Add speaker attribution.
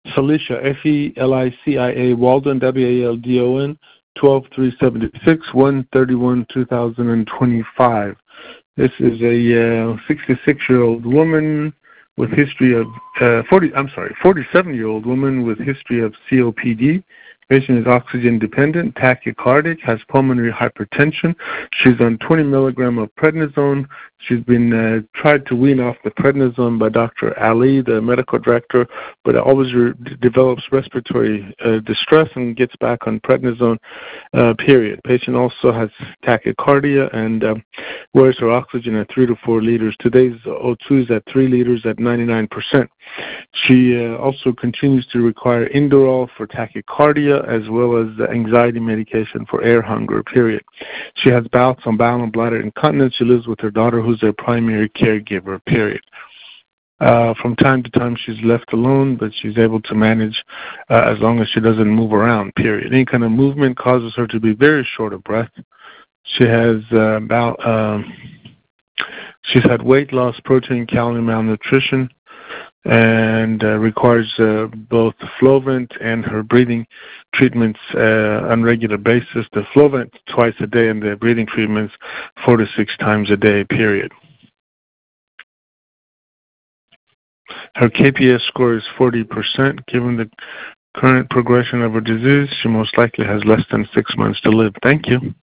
Speaker 1: Felicia, Felicia Waldon, Waldon, 12376, 131/2025. This is a 66-year-old woman with history of 47-year-old woman with history of COPD. Patient is oxygen dependent, tachycardic, has pulmonary hypertension. She's on 20 milligram of prednisone. She's been tried to wean off the prednisone by Dr. Ali, the medical director, but always develops respiratory distress and gets back on prednisone, period. Patient also has tachycardia and wears her oxygen at 3 to 4 liters. Today's O2 is at 3 liters at 99%. She also continues to require Inderal for tachycardia as well as anxiety medication for air hunger, period. She has bouts on bowel and bladder incontinence. She lives with her daughter, who's their primary caregiver, period. From time to time, she's left alone, but she's able to manage as long as she doesn't move around, period. Any kind of movement causes her to be very short of breath. She has she's had weight loss, protein, calorie malnutrition, and requires both Flovent and her breathing treatments on a regular basis. The Flovent twice a day and the breathing treatments 4 to 6 times a day, period. Her KPS score is 40%. Given the current progression of her disease, she most likely has less than 6 months to live. Thank you.